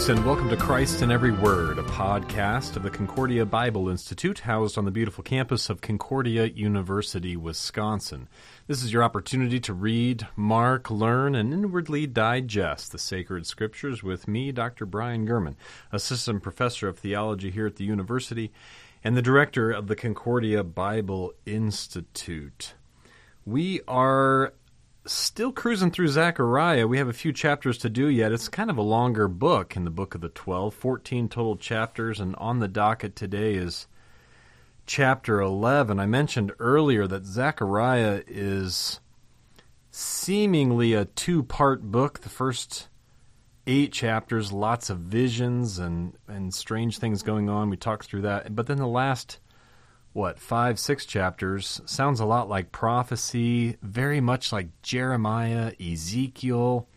folks, and welcome to Christ in Every Word, a podcast of the Concordia Bible Institute, housed on the beautiful campus of Concordia University, Wisconsin. This is your opportunity to read, mark, learn, and inwardly digest the sacred scriptures with me, Dr. Brian Gurman, Assistant Professor of Theology here at the university, and the Director of the Concordia Bible Institute. We are still cruising through Zechariah. We have a few chapters to do yet. It's kind of a longer book in the book of the 12, 14 total chapters, and on the docket today is chapter 11. I mentioned earlier that Zechariah is seemingly a two-part book. The first 8 chapters, lots of visions and strange things going on. We talked through that. But then the last 5, 6 chapters sounds a lot like prophecy, very much like Jeremiah, Ezekiel,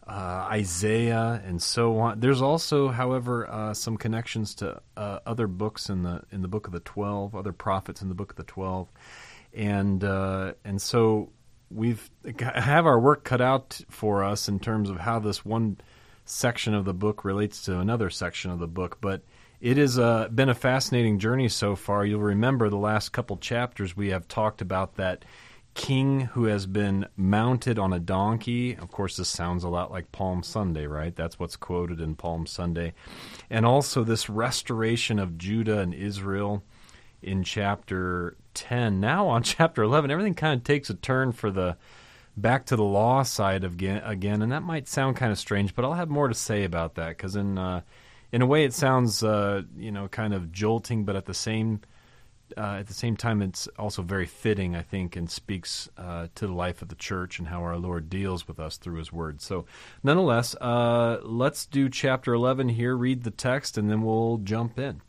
Isaiah, and so on. There's also, however, some connections to other books in the book of the 12, other prophets in the book of the 12, and so have our work cut out for us in terms of how this one section of the book relates to another section of the book, but it has been a fascinating journey so far. You'll remember the last couple chapters we have talked about that king who has been mounted on a donkey. Of course, this sounds a lot like Palm Sunday, right? That's what's quoted in Palm Sunday. And also this restoration of Judah and Israel in chapter 10. Now on chapter 11, everything kind of takes a turn for the back to the law side again, and that might sound kind of strange, but I'll have more to say about that, because in a way, it sounds, kind of jolting, but at the same time, it's also very fitting, I think, and speaks to the life of the church and how our Lord deals with us through His Word. So, nonetheless, let's do chapter 11 here, read the text, and then we'll jump in.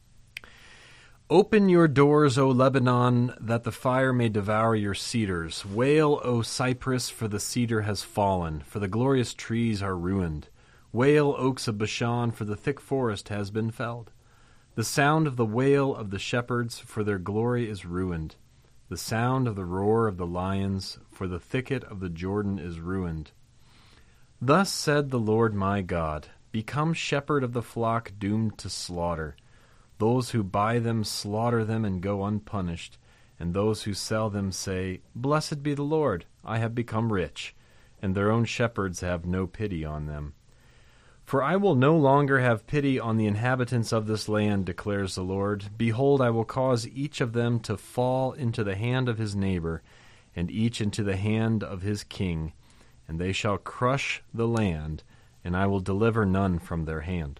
Open your doors, O Lebanon, that the fire may devour your cedars. Wail, O cypress, for the cedar has fallen, for the glorious trees are ruined. Wail, oaks of Bashan, for the thick forest has been felled. The sound of the wail of the shepherds, for their glory is ruined. The sound of the roar of the lions, for the thicket of the Jordan is ruined. Thus said the Lord my God, become shepherd of the flock doomed to slaughter. Those who buy them slaughter them and go unpunished, and those who sell them say, Blessed be the Lord, I have become rich, and their own shepherds have no pity on them. For I will no longer have pity on the inhabitants of this land, declares the Lord. Behold, I will cause each of them to fall into the hand of his neighbor, and each into the hand of his king, and they shall crush the land, and I will deliver none from their hand.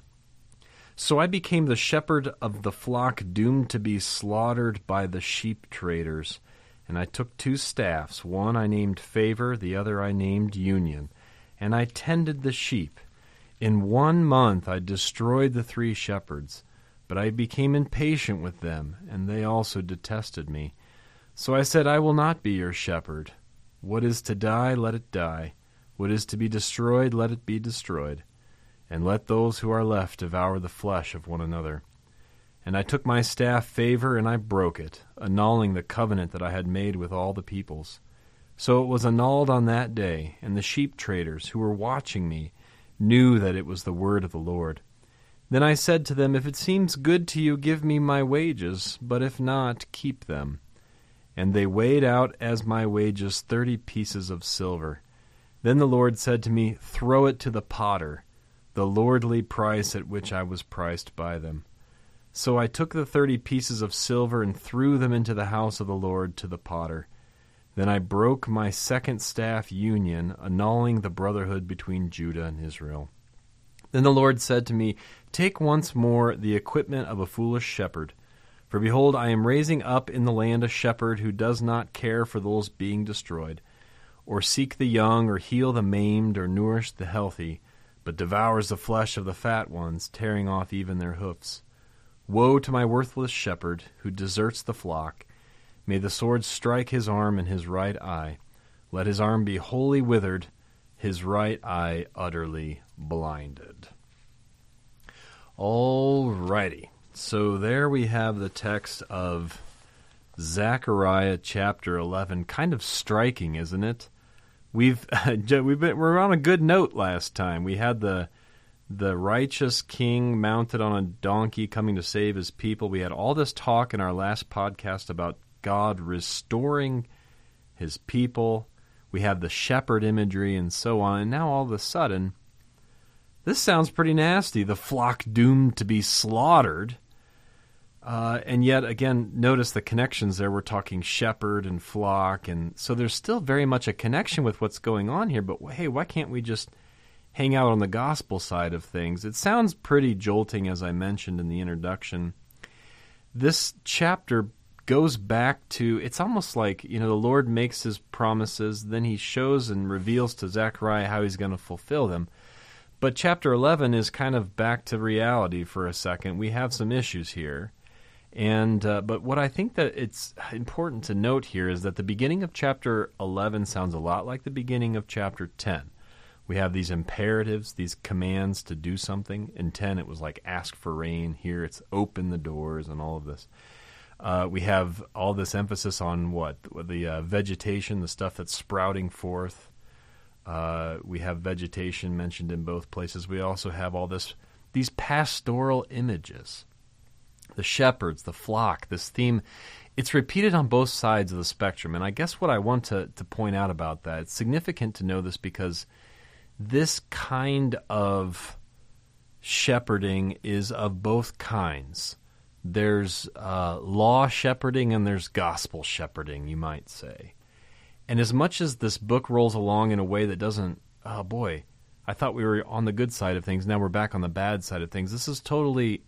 So I became the shepherd of the flock doomed to be slaughtered by the sheep traders, and I took 2 staffs, one I named Favor, the other I named Union, and I tended the sheep. In 1 month I destroyed the 3 shepherds, but I became impatient with them, and they also detested me. So I said, I will not be your shepherd. What is to die, let it die. What is to be destroyed, let it be destroyed. And let those who are left devour the flesh of one another. And I took my staff Favor, and I broke it, annulling the covenant that I had made with all the peoples. So it was annulled on that day, and the sheep traders who were watching me knew that it was the word of the Lord. Then I said to them, If it seems good to you, give me my wages, but if not, keep them. And they weighed out as my wages 30 pieces of silver. Then the Lord said to me, Throw it to the potter, the lordly price at which I was priced by them. So I took the 30 pieces of silver and threw them into the house of the Lord to the potter. Then I broke my second staff Union, annulling the brotherhood between Judah and Israel. Then the Lord said to me, Take once more the equipment of a foolish shepherd. For behold, I am raising up in the land a shepherd who does not care for those being destroyed, or seek the young, or heal the maimed, or nourish the healthy, but devours the flesh of the fat ones, tearing off even their hoofs. Woe to my worthless shepherd, who deserts the flock. May the sword strike his arm and his right eye. Let his arm be wholly withered, his right eye utterly blinded. All righty. So there we have the text of Zechariah chapter 11. Kind of striking, isn't it? We're on a good note last time. We had the the righteous king mounted on a donkey coming to save his people. We had all this talk in our last podcast about God restoring his people. We have the shepherd imagery and so on. And now all of a sudden, this sounds pretty nasty. The flock doomed to be slaughtered. And yet, again, notice the connections there. We're talking shepherd and flock. And so there's still very much a connection with what's going on here. But hey, why can't we just hang out on the gospel side of things? It sounds pretty jolting, as I mentioned in the introduction. This chapter goes back to, it's almost like, the Lord makes his promises, then he shows and reveals to Zechariah how he's going to fulfill them. But chapter 11 is kind of back to reality for a second. We have some issues here. And but what I think that it's important to note here is that the beginning of chapter 11 sounds a lot like the beginning of chapter 10. We have these imperatives, these commands to do something. In 10, it was like ask for rain. Here, it's open the doors and all of this. We have all this emphasis on the vegetation, the stuff that's sprouting forth. We have vegetation mentioned in both places. We also have all these pastoral images. The shepherds, the flock, this theme, it's repeated on both sides of the spectrum. And I guess what I want to point out about that, it's significant to know this because this kind of shepherding is of both kinds. There's law shepherding and there's gospel shepherding, you might say. And as much as this book rolls along in a way that doesn't, oh boy, I thought we were on the good side of things, now we're back on the bad side of things. This is totally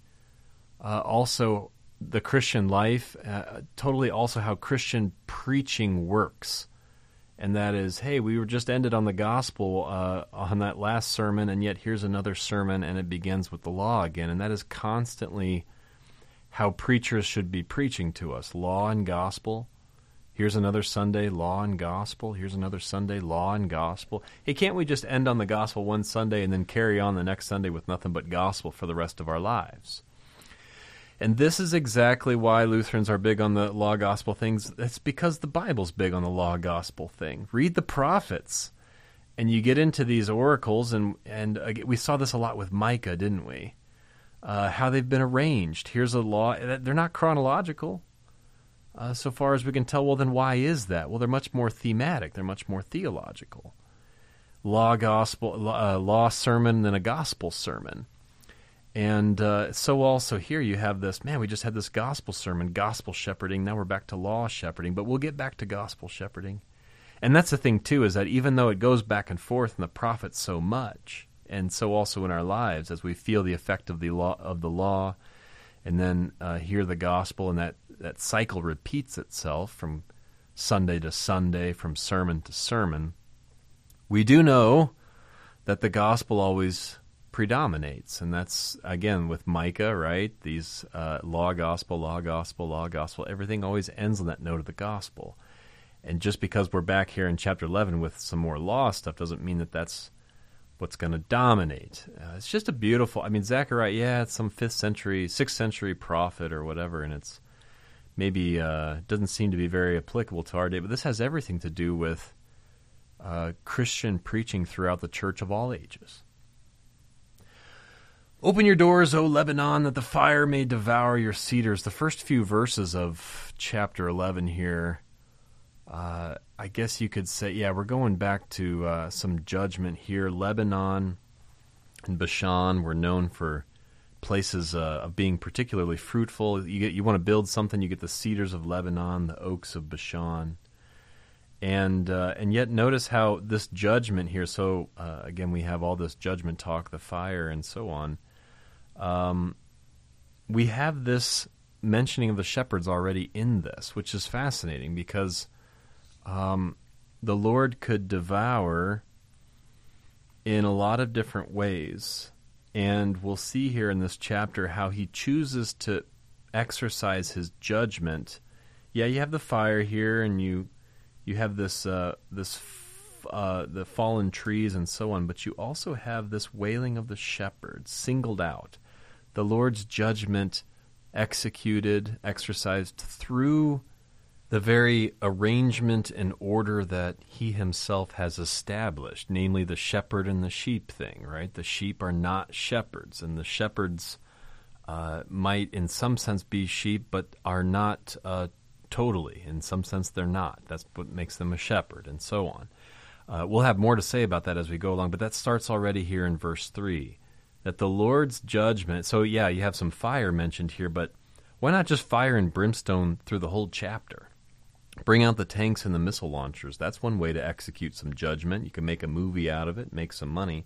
also the Christian life, totally also how Christian preaching works. And that is, hey, we were just ended on the gospel on that last sermon, and yet here's another sermon, and it begins with the law again. And that is constantly how preachers should be preaching to us. Law and gospel. Here's another Sunday, law and gospel. Here's another Sunday, law and gospel. Hey, can't we just end on the gospel one Sunday and then carry on the next Sunday with nothing but gospel for the rest of our lives? And this is exactly why Lutherans are big on the law-gospel things. It's because the Bible's big on the law-gospel thing. Read the prophets, and you get into these oracles, and we saw this a lot with Micah, didn't we? How they've been arranged. Here's a law. They're not chronological, so far as we can tell. Well, then why is that? Well, they're much more thematic. They're much more theological. Law sermon than a gospel sermon. And so also here you have this, we just had this gospel sermon, gospel shepherding. Now we're back to law shepherding, but we'll get back to gospel shepherding. And that's the thing, too, is that even though it goes back and forth in the prophets so much, and so also in our lives, as we feel the effect of the law, and then hear the gospel, and that cycle repeats itself from Sunday to Sunday, from sermon to sermon, we do know that the gospel always predominates, and that's, again, with Micah, right? These law, gospel, everything always ends on that note of the gospel. And just because we're back here in chapter 11 with some more law stuff doesn't mean that that's what's going to dominate. It's just a beautiful, Zechariah, it's some 6th century prophet or whatever, and it's maybe doesn't seem to be very applicable to our day, but this has everything to do with Christian preaching throughout the church of all ages. Open your doors, O Lebanon, that the fire may devour your cedars. The first few verses of chapter 11 here, I guess you could say, we're going back to some judgment here. Lebanon and Bashan were known for places of being particularly fruitful. You want to build something, you get the cedars of Lebanon, the oaks of Bashan. And yet notice how this judgment here, so again we have all this judgment talk, the fire and so on. We have this mentioning of the shepherds already in this, which is fascinating because the Lord could devour in a lot of different ways. And we'll see here in this chapter how he chooses to exercise his judgment. Yeah, you have the fire here, and you have the fallen trees and so on, but you also have this wailing of the shepherds singled out. The Lord's judgment exercised through The very arrangement and order that he himself has established, namely the shepherd and the sheep thing, right? The sheep are not shepherds, and the shepherds might in some sense be sheep, but are not totally. In some sense, they're not. That's what makes them a shepherd, and so on. We'll have more to say about that as we go along, but that starts already here in verse 3, that the Lord's judgment... So, yeah, you have some fire mentioned here, but why not just fire and brimstone through the whole chapter? Bring out the tanks and the missile launchers. That's one way to execute some judgment. You can make a movie out of it, make some money.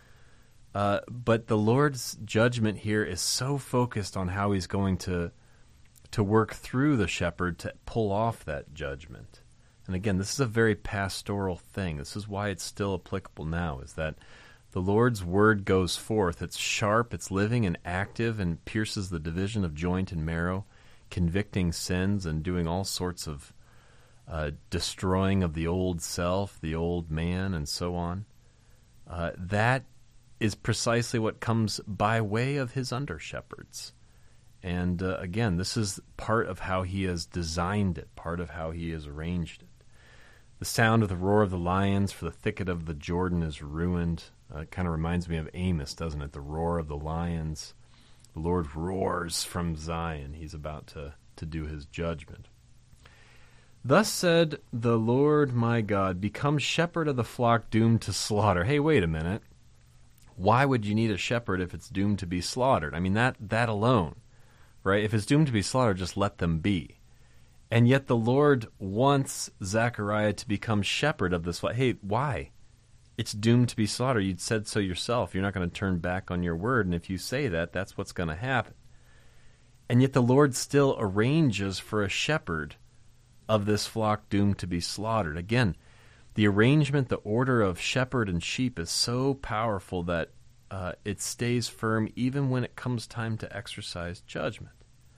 But the Lord's judgment here is so focused on how he's going to work through the shepherd to pull off that judgment. And again, this is a very pastoral thing. This is why it's still applicable now, is that the Lord's word goes forth. It's sharp, it's living and active, and pierces the division of joint and marrow, convicting sins and doing all sorts of destroying of the old self, the old man, and so on. That is precisely what comes by way of his under-shepherds. And again, this is part of how he has designed it, part of how he has arranged it. The sound of the roar of the lions, for the thicket of the Jordan is ruined. It kind of reminds me of Amos, doesn't it? The roar of the lions. The Lord roars from Zion. He's about to do his judgment. Thus said the Lord my God, become shepherd of the flock doomed to slaughter. Hey, wait a minute. Why would you need a shepherd if it's doomed to be slaughtered? I mean, that alone, right? If it's doomed to be slaughtered, just let them be. And yet the Lord wants Zechariah to become shepherd of this flock. Hey, why? It's doomed to be slaughtered. You'd said so yourself. You're not going to turn back on your word. And if you say that, that's what's going to happen. And yet the Lord still arranges for a shepherd of this flock doomed to be slaughtered. Again, the arrangement, the order of shepherd and sheep is so powerful that it stays firm even when it comes time to exercise judgment.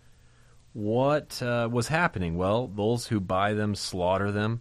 What was happening? Well, those who buy them slaughter them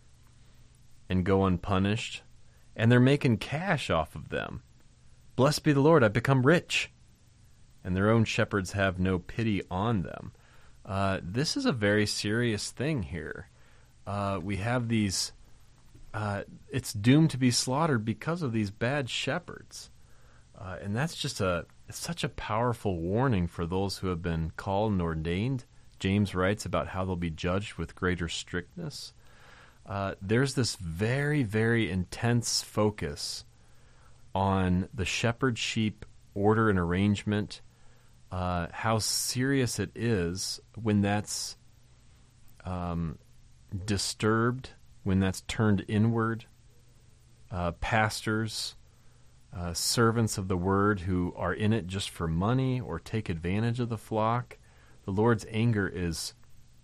and go unpunished, and they're making cash off of them. Blessed be the Lord, I've become rich. And their own shepherds have no pity on them. This is a very serious thing here. We have these... it's doomed to be slaughtered because of these bad shepherds. And that's just it's such a powerful warning for those who have been called and ordained. James writes about how they'll be judged with greater strictness. There's this very, very intense focus on the shepherd-sheep order and arrangement, how serious it is when that's disturbed, when that's turned inward. Pastors, servants of the word who are in it just for money or take advantage of the flock. The Lord's anger is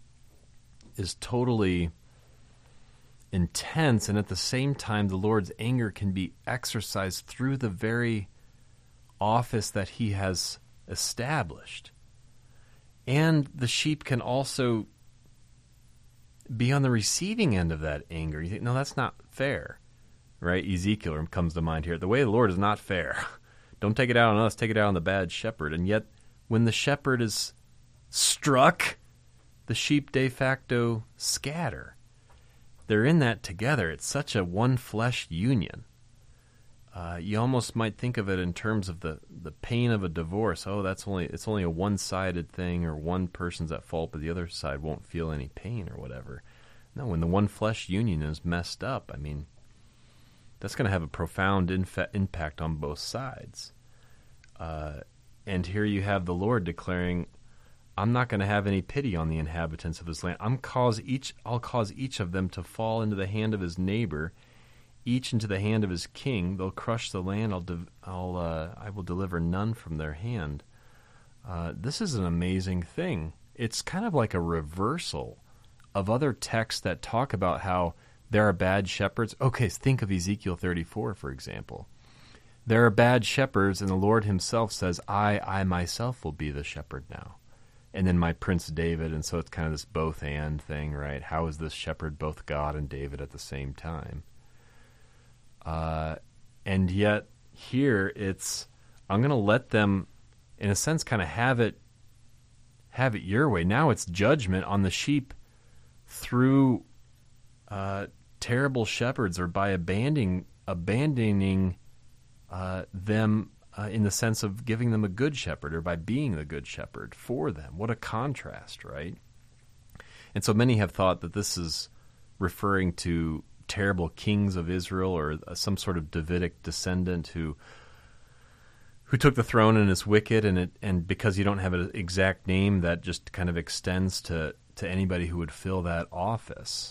totally intense, and at the same time, the Lord's anger can be exercised through the very office that he has established. And the sheep can also be on the receiving end of that anger. You think, no, that's not fair, right? Ezekiel comes to mind here. The way of the Lord is not fair. Don't take it out on us, take it out on the bad shepherd. And yet, when the shepherd is struck, the sheep de facto scatter. They're in that together. It's such a one-flesh union. You almost might think of it in terms of the pain of a divorce. Oh, it's only a one-sided thing, or one person's at fault, but the other side won't feel any pain or whatever. No, when the one-flesh union is messed up, I mean, that's going to have a profound impact on both sides. And here you have the Lord declaring, I'm not going to have any pity on the inhabitants of this land. I'll cause each of them to fall into the hand of his neighbor, each into the hand of his king. They'll crush the land. I will deliver none from their hand. This is an amazing thing. It's kind of like a reversal of other texts that talk about how there are bad shepherds. Okay, think of Ezekiel 34, for example. There are bad shepherds, and the Lord himself says, I myself will be the shepherd now. And then my Prince David, and so it's kind of this both-and thing, right? How is this shepherd both God and David at the same time? And yet here it's, I'm going to let them, in a sense, kind of have it your way. Now it's judgment on the sheep through terrible shepherds, or by abandoning them in the sense of giving them a good shepherd, or by being the good shepherd for them. What a contrast, right? And so many have thought that this is referring to terrible kings of Israel, or some sort of Davidic descendant who took the throne and is wicked, and because you don't have an exact name, that just kind of extends to anybody who would fill that office.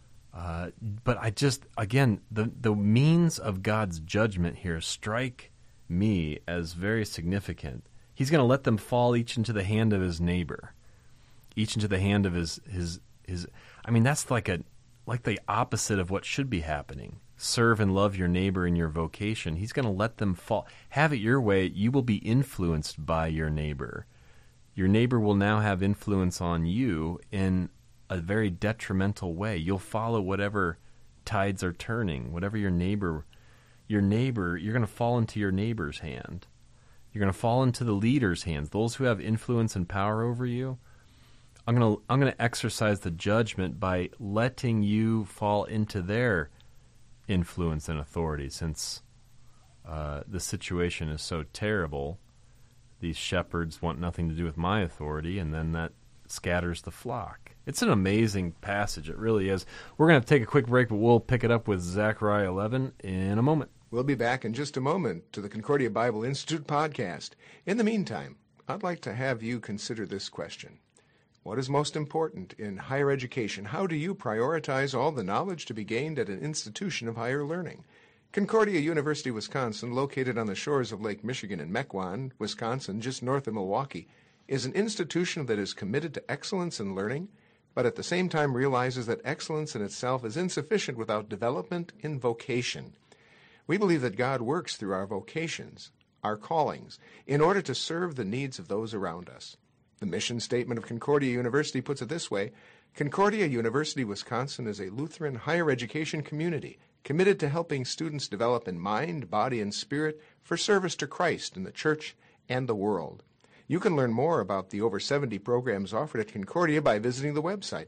But again, the means of God's judgment here strike me as very significant. He's going to let them fall each into the hand of his neighbor, each into the hand of his. I mean, that's like the opposite of what should be happening. Serve and love your neighbor in your vocation. He's going to let them fall. Have it your way. You will be influenced by your neighbor. Your neighbor will now have influence on you in a very detrimental way. You'll follow whatever tides are turning, whatever your neighbor, you're going to fall into your neighbor's hand. You're going to fall into the leader's hands, those who have influence and power over you. I'm going to exercise the judgment by letting you fall into their influence and authority, since the situation is so terrible. These shepherds want nothing to do with my authority, and then that scatters the flock. It's an amazing passage. It really is. We're going to take a quick break, but we'll pick it up with Zechariah 11 in a moment. We'll be back in just a moment to the Concordia Bible Institute podcast. In the meantime, I'd like to have you consider this question. What is most important in higher education? How do you prioritize all the knowledge to be gained at an institution of higher learning? Concordia University, Wisconsin, located on the shores of Lake Michigan in Mequon, Wisconsin, just north of Milwaukee, is an institution that is committed to excellence in learning, but at the same time realizes that excellence in itself is insufficient without development in vocation. We believe that God works through our vocations, our callings, in order to serve the needs of those around us. The mission statement of Concordia University puts it this way: Concordia University, Wisconsin is a Lutheran higher education community committed to helping students develop in mind, body, and spirit for service to Christ in the church and the world. You can learn more about the over 70 programs offered at Concordia by visiting the website,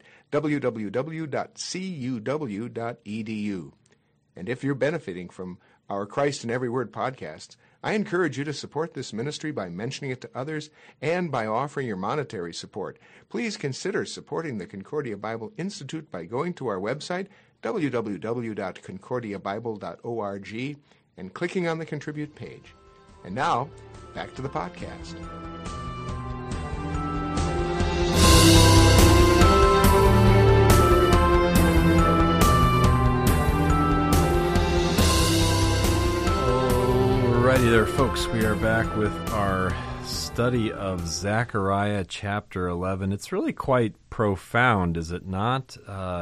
www.cuw.edu. And if you're benefiting from our Christ in Every Word podcasts, I encourage you to support this ministry by mentioning it to others and by offering your monetary support. Please consider supporting the Concordia Bible Institute by going to our website, www.concordiabible.org, and clicking on the Contribute page. And now, back to the podcast. Alrighty there, folks. We are back with our study of Zechariah chapter 11. It's really quite profound, is it not?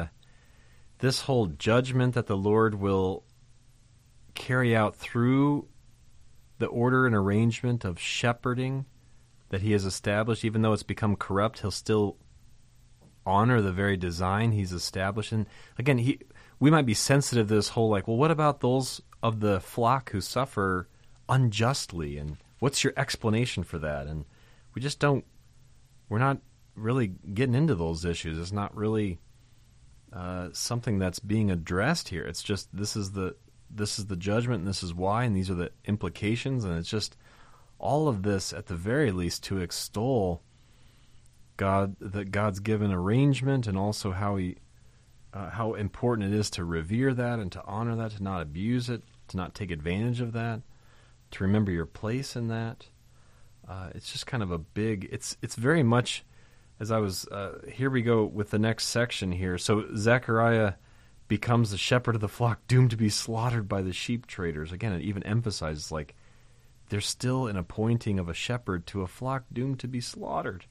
This whole judgment that the Lord will carry out through the order and arrangement of shepherding that he has established, even though it's become corrupt, he'll still honor the very design he's established. And again, we might be sensitive to this whole, like, well, what about those of the flock who suffer unjustly, and what's your explanation for that? And we're not really getting into those issues. It's not really something that's being addressed here. It's just this is the judgment, and this is why, and these are the implications, and it's just all of this, at the very least, to extol God, that God's given arrangement, and also how important it is to revere that and to honor that, to not abuse it, to not take advantage of that, to remember your place in that. It's just kind of a big. It's very much, as I was. Here we go with the next section here. So Zechariah becomes the shepherd of the flock, doomed to be slaughtered by the sheep traders. Again, it even emphasizes, like, there's still an appointing of a shepherd to a flock doomed to be slaughtered.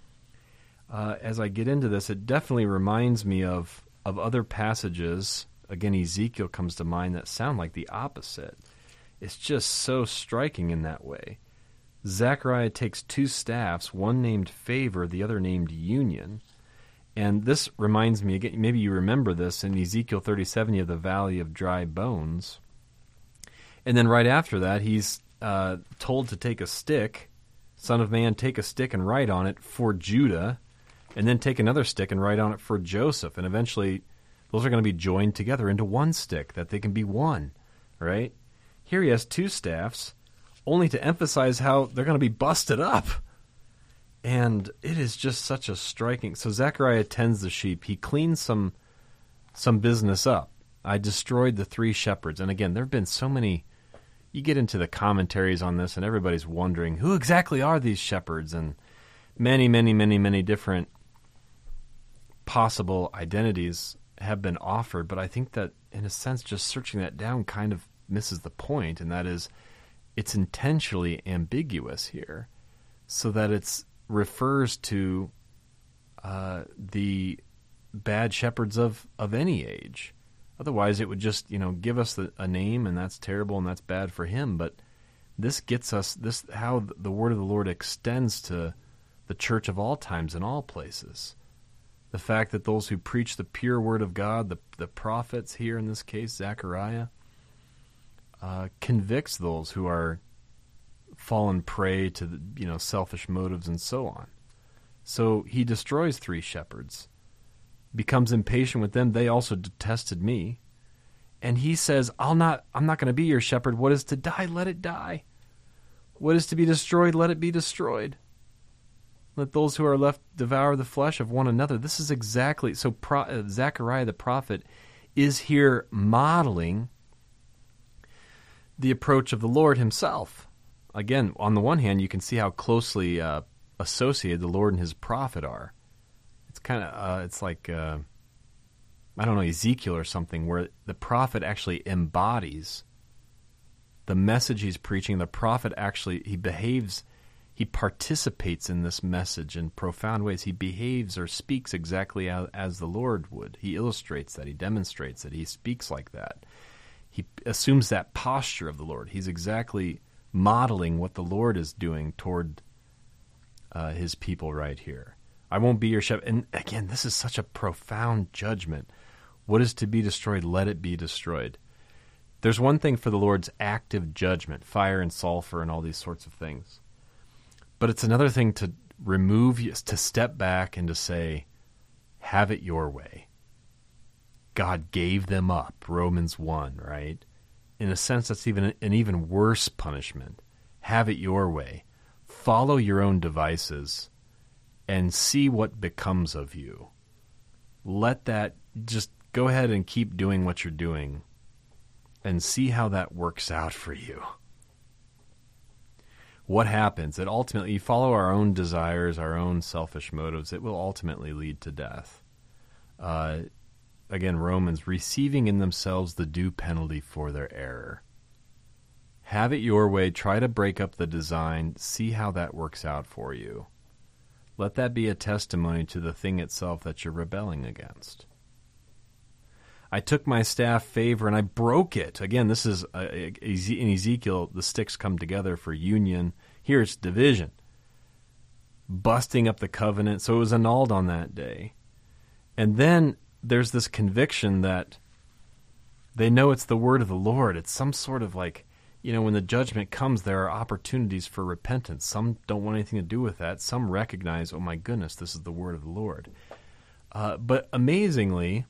As I get into this, it definitely reminds me of other passages. Again, Ezekiel comes to mind that sound like the opposite. It's just so striking in that way. Zechariah takes two staffs, one named Favor, the other named Union. And this reminds me, again, maybe you remember this, in Ezekiel 37, you have the Valley of Dry Bones. And then right after that, he's told to take a stick, Son of man, take a stick and write on it, for Judah, And then take another stick and write on it for Joseph. And eventually those are going to be joined together into one stick, that they can be one, right? Here he has two staffs, only to emphasize how they're going to be busted up. And it is just such a striking... So Zechariah tends the sheep. He cleans some business up. I destroyed the 3 shepherds. And again, there have been so many... You get into the commentaries on this, and everybody's wondering, who exactly are these shepherds? And many different possible identities have been offered. But I think that, in a sense, just searching that down kind of misses the point, and that is, it's intentionally ambiguous here, so that it refers to the bad shepherds of any age. Otherwise, it would just, give us a name, and that's terrible, and that's bad for him. But this gets us how the word of the Lord extends to the church of all times and all places. The fact that those who preach the pure word of God, the prophets here in this case, Zechariah, convicts those who are fallen prey to selfish motives and so on. So he destroys 3 shepherds, becomes impatient with them. They also detested me. And he says, I'm not going to be your shepherd. What is to die, let it die. What is to be destroyed, let it be destroyed. Let those who are left devour the flesh of one another. This is exactly... So Zechariah the prophet is here modeling the approach of the Lord himself. Again, on the one hand, you can see how closely associated the Lord and his prophet are. It's kind of, it's like, I don't know, Ezekiel or something, where the prophet actually embodies the message he's preaching. The prophet actually, he participates in this message in profound ways. He behaves or speaks exactly as the Lord would. He illustrates that. He demonstrates that. He speaks like that. He assumes that posture of the Lord. He's exactly modeling what the Lord is doing toward his people right here. I won't be your shepherd. And again, this is such a profound judgment. What is to be destroyed, let it be destroyed. There's one thing for the Lord's active judgment, fire and sulfur and all these sorts of things. But it's another thing to to step back and to say, have it your way. God gave them up, Romans 1, right? In a sense, that's even an even worse punishment. Have it your way. Follow your own devices and see what becomes of you. Let that, just go ahead and keep doing what you're doing and see how that works out for you. What happens? It ultimately, you follow our own desires, our own selfish motives, it will ultimately lead to death. Again, Romans, receiving in themselves the due penalty for their error. Have it your way. Try to break up the design. See how that works out for you. Let that be a testimony to the thing itself that you're rebelling against. I took my staff favor and I broke it. Again, this is in Ezekiel, the sticks come together for union. Here it's division. Busting up the covenant. So it was annulled on that day. And then there's this conviction that they know it's the word of the Lord. It's some sort of like, when the judgment comes, there are opportunities for repentance. Some don't want anything to do with that. Some recognize, oh my goodness, this is the word of the Lord. But amazingly,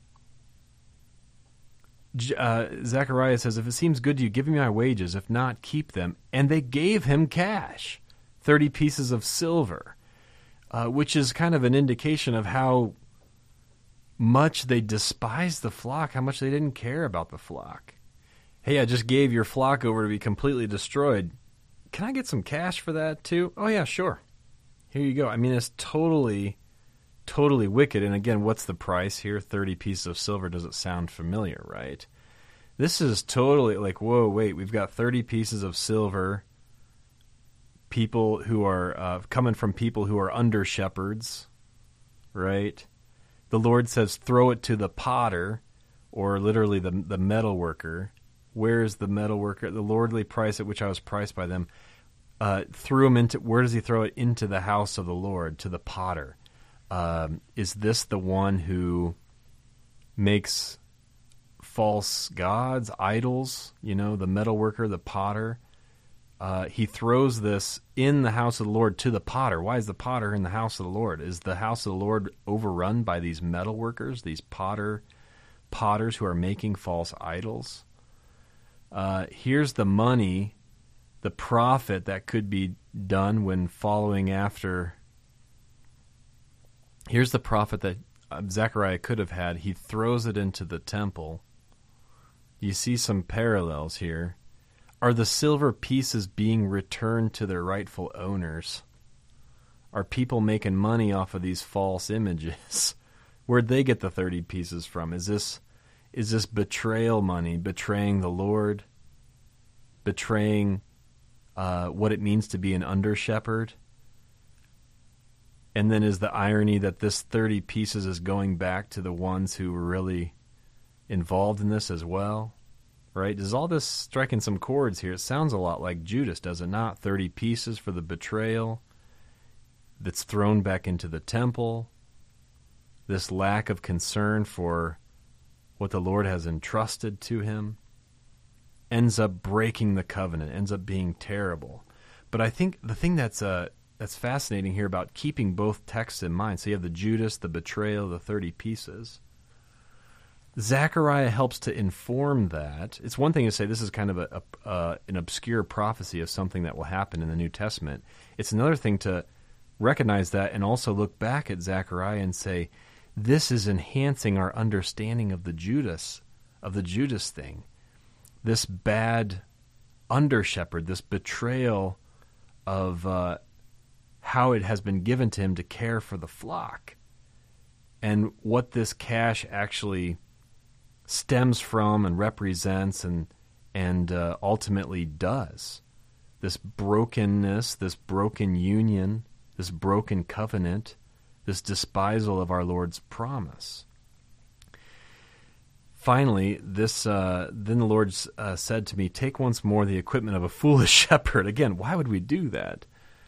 Zechariah says, if it seems good to you, give me my wages. If not, keep them. And they gave him cash, 30 pieces of silver, which is kind of an indication of how much they despised the flock, how much they didn't care about the flock. Hey, I just gave your flock over to be completely destroyed. Can I get some cash for that too? Oh yeah, sure. Here you go. I mean, it's totally wicked. And again, what's the price here? 30 pieces of silver. Does it sound familiar, right? This is totally like, whoa, wait, we've got 30 pieces of silver. People who are coming from people who are under shepherds, right? The Lord says, throw it to the potter, or literally the metal worker. Where is the metal worker? The lordly price at which I was priced by them. Threw him into, where does he throw it? Into the house of the Lord, to the potter. Is this the one who makes false gods, idols? The metal worker, the potter. he throws this in the house of the Lord to the potter. Why is the potter in the house of the Lord? Is the house of the Lord overrun by these metal workers, these potters who are making false idols? Here's the money, the profit that could be done when following after. Here's the profit that Zechariah could have had. He throws it into the temple. You see some parallels here. Are the silver pieces being returned to their rightful owners? Are people making money off of these false images? Where'd they get the 30 pieces from? Is this betrayal money, betraying the Lord, betraying what it means to be an under-shepherd? And then is the irony that this 30 pieces is going back to the ones who were really involved in this as well? Right? Is all this striking some chords here? It sounds a lot like Judas, does it not? 30 pieces for the betrayal that's thrown back into the temple. This lack of concern for what the Lord has entrusted to him ends up breaking the covenant, ends up being terrible. But I think the thing that's fascinating here about keeping both texts in mind, so you have the Judas, the betrayal, the 30 pieces. Zechariah helps to inform that. It's one thing to say this is kind of an obscure prophecy of something that will happen in the New Testament. It's another thing to recognize that and also look back at Zechariah and say, this is enhancing our understanding of the Judas thing. This bad under-shepherd, this betrayal of how it has been given to him to care for the flock, and what this cash actually stems from and represents and ultimately does. This brokenness, this broken union, this broken covenant, this despisal of our Lord's promise. Finally, then the Lord said to me, take once more the equipment of a foolish shepherd. Again, why would we do that?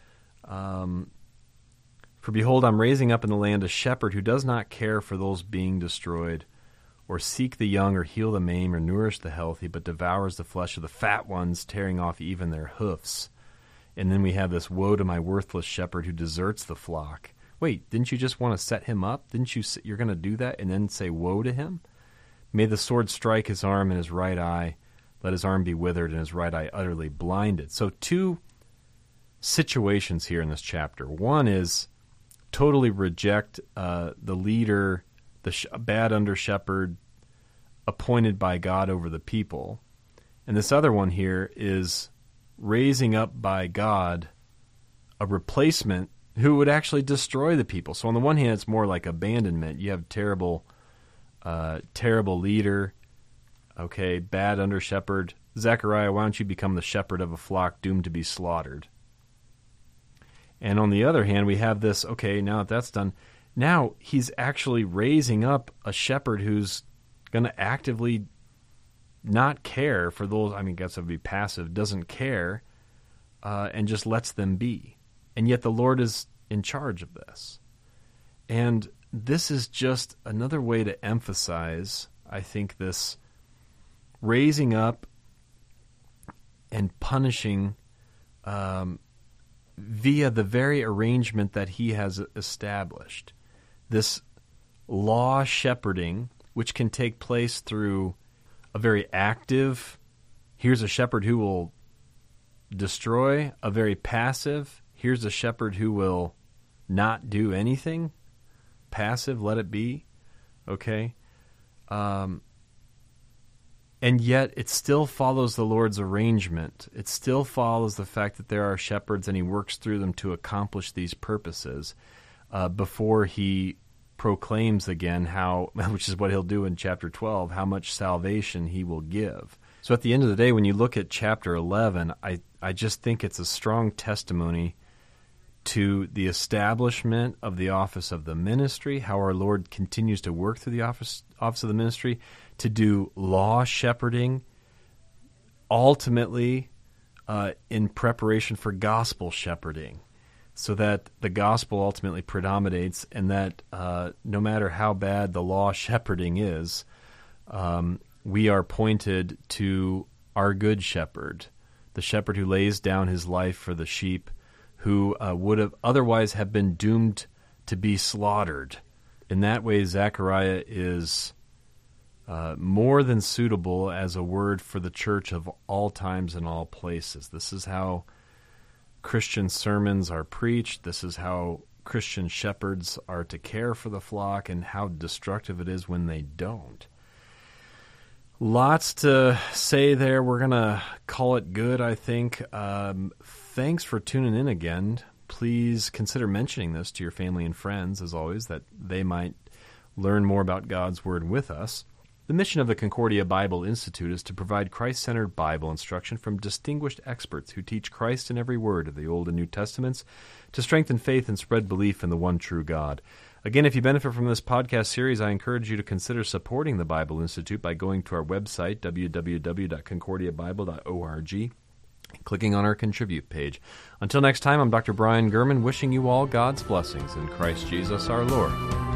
For behold, I'm raising up in the land a shepherd who does not care for those being destroyed, or seek the young, or heal the maimed, or nourish the healthy, but devours the flesh of the fat ones, tearing off even their hoofs. And then we have this, woe to my worthless shepherd who deserts the flock. Wait, didn't you just want to set him up? You're going to do that and then say woe to him? May the sword strike his arm and his right eye. Let his arm be withered and his right eye utterly blinded. So two situations here in this chapter. One is totally reject the leader, the bad under-shepherd appointed by God over the people. And this other one here is raising up by God a replacement who would actually destroy the people. So on the one hand, it's more like abandonment. You have terrible leader, okay, bad under-shepherd. Zechariah, why don't you become the shepherd of a flock doomed to be slaughtered? And on the other hand, we have this, okay, now that that's done, now he's actually raising up a shepherd who's going to actively not care for those, I guess it would be passive, doesn't care, and just lets them be. And yet the Lord is in charge of this. And this is just another way to emphasize, I think, this raising up and punishing via the very arrangement that he has established. This law shepherding, which can take place through a very active, here's a shepherd who will destroy, a very passive, here's a shepherd who will not do anything, passive, let it be, okay? And yet it still follows the Lord's arrangement. It still follows the fact that there are shepherds and he works through them to accomplish these purposes before he proclaims again how, which is what he'll do in chapter 12, how much salvation he will give. So at the end of the day, when you look at chapter 11, I just think it's a strong testimony to the establishment of the office of the ministry, how our Lord continues to work through the office of the ministry to do law shepherding, ultimately in preparation for gospel shepherding, so that the gospel ultimately predominates, and that no matter how bad the law shepherding is, we are pointed to our good shepherd, the shepherd who lays down his life for the sheep, who would have otherwise have been doomed to be slaughtered. In that way, Zechariah is more than suitable as a word for the church of all times and all places. This is how Christian sermons are preached. This is how Christian shepherds are to care for the flock, and how destructive it is when they don't. Lots to say there. We're going to call it good, I think. Thanks for tuning in again. Please consider mentioning this to your family and friends, as always, that they might learn more about God's Word with us. The mission of the Concordia Bible Institute is to provide Christ-centered Bible instruction from distinguished experts who teach Christ in every word of the Old and New Testaments to strengthen faith and spread belief in the one true God. Again, if you benefit from this podcast series, I encourage you to consider supporting the Bible Institute by going to our website, www.concordiabible.org, and clicking on our Contribute page. Until next time, I'm Dr. Brian Gurman, wishing you all God's blessings in Christ Jesus our Lord.